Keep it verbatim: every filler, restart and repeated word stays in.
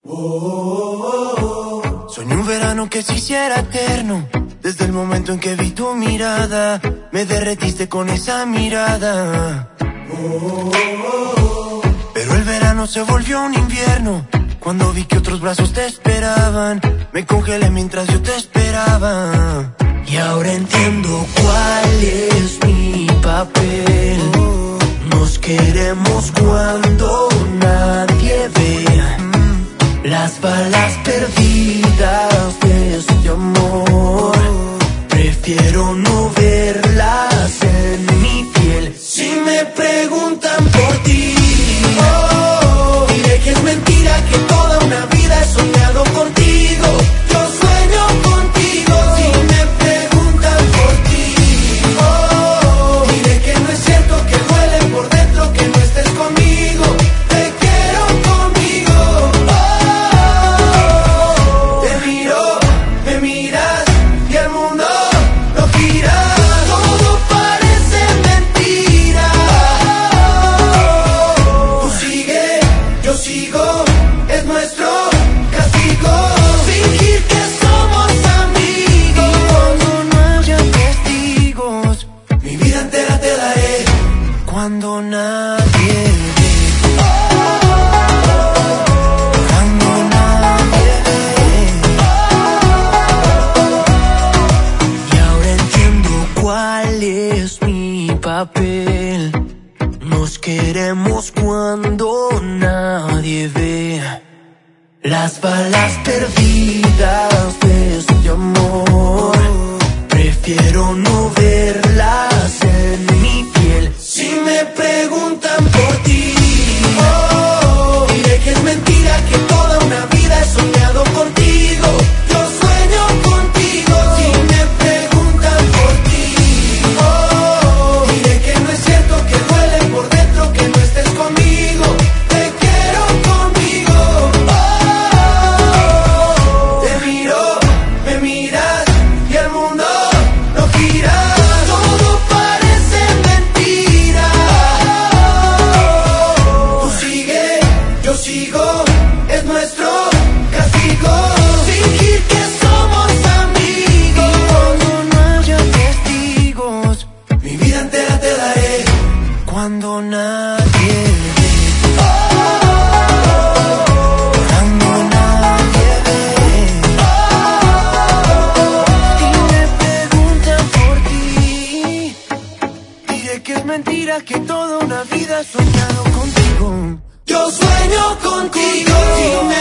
Soñé un verano que se hiciera eterno. Desde el momento en que vi tu mirada, me derretiste con esa mirada. Pero el verano se volvió un invierno. Cuando vi que otros brazos te esperaban, me congelé mientras yo te esperaba. Y ahora entiendo cuál es mi papel. Nos queremos cuando nadie ve. Las balas perdidas de este amor, prefiero no verlas en mi piel. Si me preguntan por ti, oh, diré que es mentira, que toda una vida he soñado contigo. Yo sueño contigo. Si me preguntan por ti, oh, diré que no es cierto, que duele por dentro que no estés conmigo. Te quiero conmigo. Oh, te miro, me miras y el mundo no gira. Todo parece mentira. Tú sigue, yo sigo, es nuestro castigo. Fingir que somos amigos. Cuando no haya testigos, mi vida entera te daré. Cuando nadie ve. Cuando nadie ve. Y ahora entiendo cuál es mi papel. Nos queremos cuando nadie ve. Las balas perdidas de este amor, prefiero no verlas en mi piel. Si me preguntan por ti, oh, diré que es mentira, que toda una vida he soñado contigo. Yo sueño contigo. Si me preguntan por ti, oh, diré que no es cierto, que duele por dentro que no estés conmigo. Te quiero conmigo. Oh, te miro, me miras y el mundo no gira. Todo parece mentira. Tú sigue, yo sigo, es nuestro castigo. Fingir que somos amigos. Cuando no haya testigos, mi vida entera te daré. Cuando nadie ve. Cuando nadie ve. Y me preguntan por ti, diré que es mentira, que toda una vida he soñado contigo. Yo sueño contigo. Si me